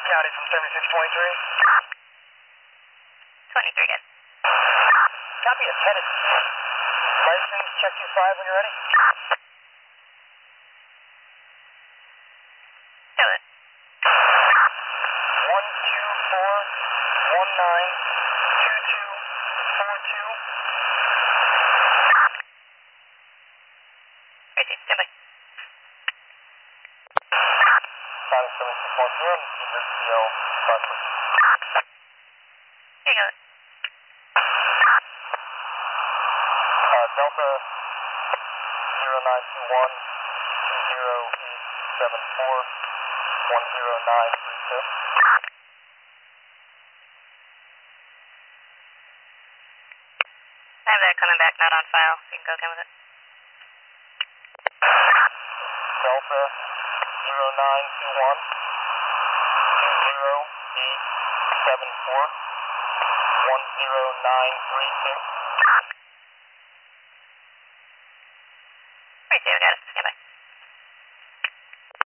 County from 7623. 23, good. Copy, attendant. License, check 25 when you're ready. Do it. 124192242. Crazy, stand by. County 7623, CL Buses. Here you go. Delta 0921 20874 10932. I have that coming back, not on file. You can go again with it. Delta 0921 20874 10932. Right there, we got it. Stand by.